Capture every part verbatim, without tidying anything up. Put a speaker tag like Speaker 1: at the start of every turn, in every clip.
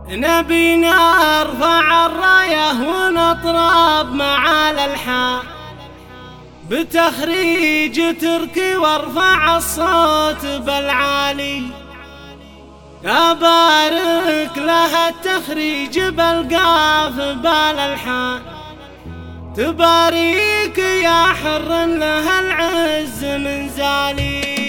Speaker 1: نبي نرفع الراية ونطرب مع الألحان بتخريج تركي وارفع الصوت بالعالي. أبارك لها التخريج بالقاف بالألحان، تباريك يا حر لها العز من زالي.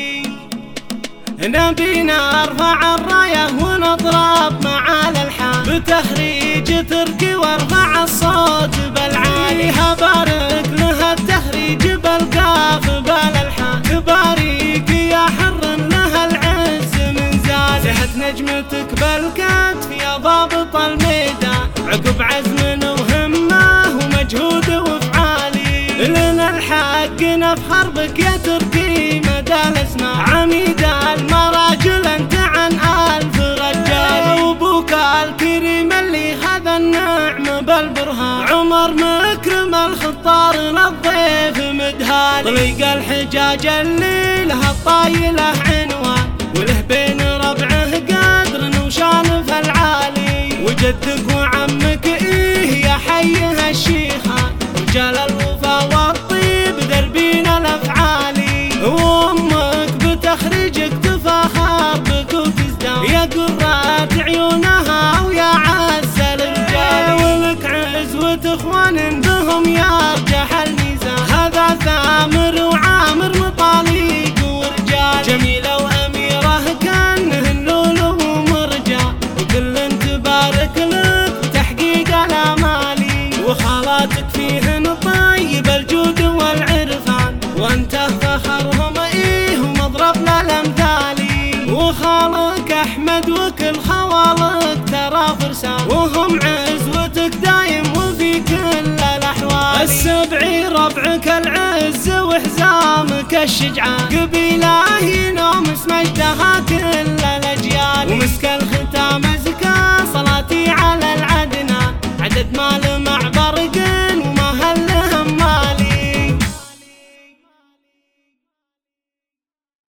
Speaker 1: نبي نرفع الراية ونضرب مع الألحان بتخريج تركي وارفع الصوت بالعالي. هبارك لها التخريج بالقاف بالألحان، تباريك يا حر لها العز من زالي. زهت نجمتك بالكتف يا ضابط الميدان، عقب عزم وهمه ومجهود وافعالي. لنا الحق نفخر بك يا تركي مدى الاسماء، عميد المراجل انت عن الف رجال. وابوك الكريم اللي خذ النعم بالبرهان، عمر مكرم الخطار للضيف مدهالي. طليق الحجاج اللي له الطايله عنوان، وله بين ربعه قدر وشان في العالي. وجدك وعمك ايه يا حيه الشيخان، رجال الوفا والطيب دربين الافعالي. وامك بتخريجك تفاخر بك وتزدان، يا قرات عيونها ويا عز الرجال. ولك عزوة اخوان بهم يرجح الميزان، هذا ثامر وعامر مطاليق ورجال. جميلة واميرة كانهن لولو ومرجان، وكل تبارك لك بتحقيق الامالي. وخالاتك فيهن طيب الجود والعرفان، وانت فخرهم ايه ومضرب للامثالي. وخالك احمد وكل خوالك ترى فرسان، وهم عزوتك دايم وفي كل الاحوال. السبعي ربعك العز وحزامك الشجعان، قبيله ينومس مجدها كل الاجيال. ومسك الختام ازكى صلاتي على العدنان، عدد ما لمع